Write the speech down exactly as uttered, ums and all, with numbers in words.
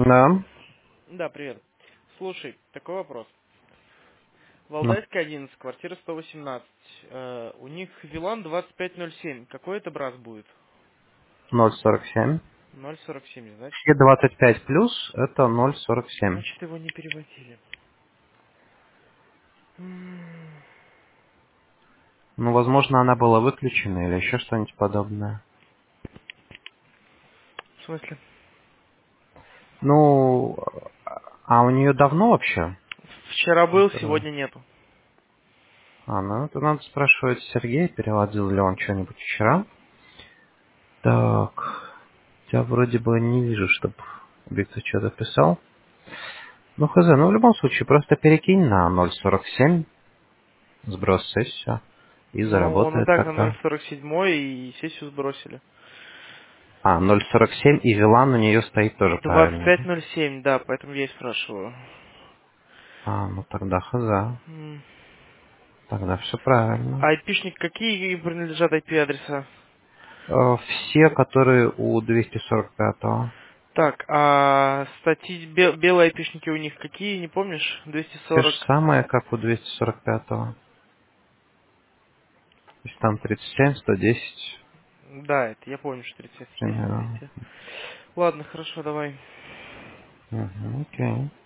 Да. Да, привет. Слушай, такой вопрос. Ну, Валдайская одиннадцать, квартира сто восемнадцать. Э, у них Вилан двадцать пять ноль семь. Какой это брас будет? ноль сорок семь. ноль сорок семь, значит? Все двадцать пять плюс это ноль сорок семь. Значит, его не переводили. М, Ну, возможно, она была выключена или еще что-нибудь подобное. В смысле? Ну, а у нее давно вообще? Вчера был, Интернет? сегодня нету. А, ну это надо спрашивать Сергея, переводил ли он что-нибудь вчера. Так, я вроде бы не вижу, чтобы Виктор что-то писал. Ну, хз, ну в любом случае, просто перекинь на ноль сорок семь, сброс сессию, и Ну, он и заработает так на ноль тогда. сорок семь и сессию сбросили. А, ноль сорок семь, и вилан у нее стоит тоже двадцать правильно, пять да? ноль семь, да, поэтому я и спрашиваю. А, ну тогда хз, М. тогда все правильно. А айпишник какие принадлежат ай пи-адреса? Э, Все, которые у двести сорок пятого. Так, а статьи бе- белые айпишники у них какие, не помнишь? двести Те же сорок. самые, как у двести сорок пятого. То есть там тридцать семь, сто десять Да, это я помню, что тридцать есть примерно. двести. Ладно, хорошо, давай. Угу, окей.